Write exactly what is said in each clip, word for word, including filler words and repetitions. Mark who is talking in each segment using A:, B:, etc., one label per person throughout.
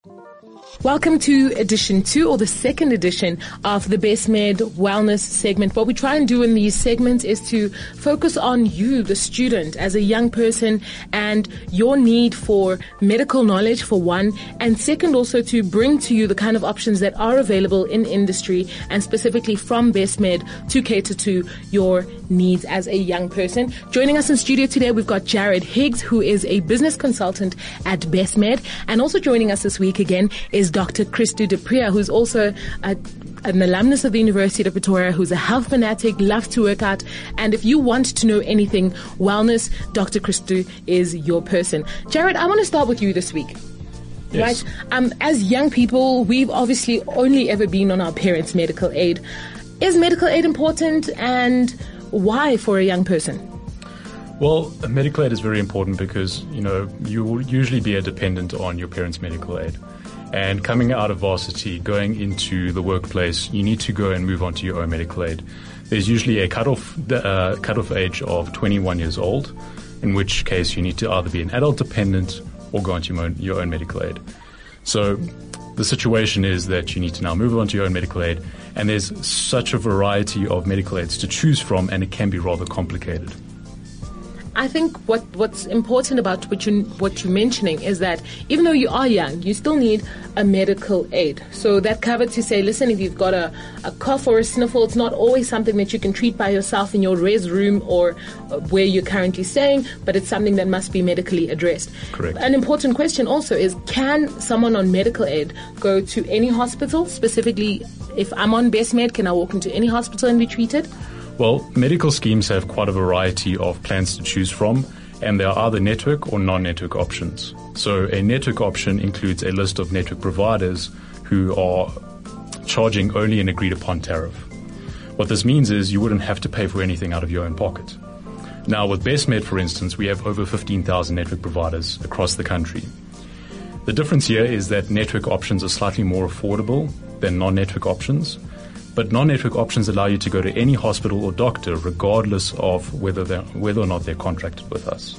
A: Welcome to edition two, or the second edition of the Best Med Wellness segment. What we try and do in these segments is to focus on you, the student, as a young person, and your need for medical knowledge, for one, and second, also to bring to you the kind of options that are available in industry and specifically from Best Med to cater to your needs as a young person. Joining us in studio today, we've got Jared Higgs, who is a business consultant at Best Med, and also joining us this week again is Doctor Christo du Preez, who's also a, an alumnus of the University of Pretoria, who's a health fanatic, loves to work out. And if you want to know anything wellness, Doctor Christo is your person. Jared, I want to start with you this week.
B: Yes.
A: Right? Um, as young people, we've obviously only ever been on our parents' medical aid. Is medical aid important, and why for a young person?
B: Well, medical aid is very important because, you know, you will usually be a dependent on your parents' medical aid. And coming out of varsity, going into the workplace, you need to go and move on to your own medical aid. There's usually a cutoff, uh, cutoff age of twenty-one years old, in which case you need to either be an adult dependent or go onto your own, your own medical aid. So the situation is that you need to now move on to your own medical aid, and there's such a variety of medical aids to choose from, and it can be rather complicated.
A: I think what, what's important about what, you, what you're mentioning is that even though you are young, you still need a medical aid. So that covered to say, listen, if you've got a, a cough or a sniffle, it's not always something that you can treat by yourself in your res room or where you're currently staying, but it's something that must be medically addressed.
B: Correct.
A: An important question also is, can someone on medical aid go to any hospital? Specifically, if I'm on Best Med, can I walk into any hospital and be treated?
B: Well, medical schemes have quite a variety of plans to choose from, and there are either network or non-network options. So a network option includes a list of network providers who are charging only an agreed upon tariff. What this means is you wouldn't have to pay for anything out of your own pocket. Now with Best Med, for instance, we have over fifteen thousand network providers across the country. The difference here is that network options are slightly more affordable than non-network options. But non-network options allow you to go to any hospital or doctor regardless of whether they're, whether or not they're contracted with us.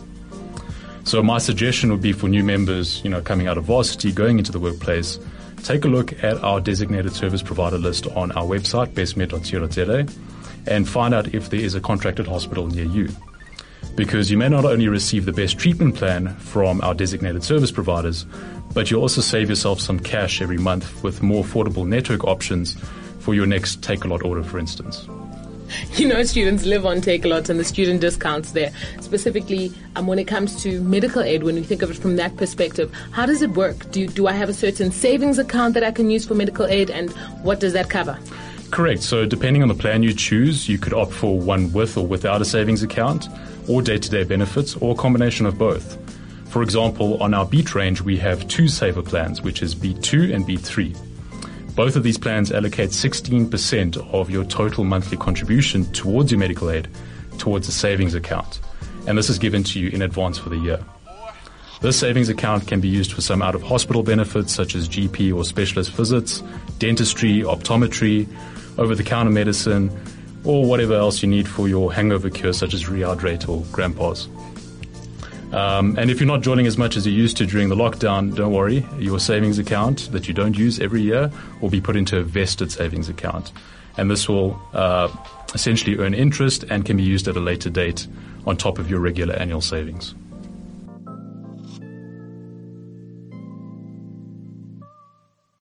B: So my suggestion would be for new members, you know, coming out of varsity, going into the workplace, take a look at our designated service provider list on our website, bestmed dot co dot za, and find out if there is a contracted hospital near you. Because you may not only receive the best treatment plan from our designated service providers, but you'll also save yourself some cash every month with more affordable network options for your next Takealot order, for instance.
A: You know, students live on Takealot and the student discounts there. Specifically, um, when it comes to medical aid, when we think of it from that perspective, how does it work? Do, do I have a certain savings account that I can use for medical aid, and what does that cover?
B: Correct. So depending on the plan you choose, you could opt for one with or without a savings account, or day-to-day benefits, or a combination of both. For example, on our Beat range, we have two saver plans, which is Beat two and Beat three. Both of these plans allocate sixteen percent of your total monthly contribution towards your medical aid towards a savings account. And this is given to you in advance for the year. This savings account can be used for some out-of-hospital benefits such as G P or specialist visits, dentistry, optometry, over-the-counter medicine, or whatever else you need for your hangover cure such as Rehydrate or Grandpa's. Um, and if you're not joining as much as you used to during the lockdown, don't worry. Your savings account that you don't use every year will be put into a vested savings account. And this will uh, essentially earn interest and can be used at a later date on top of your regular annual savings.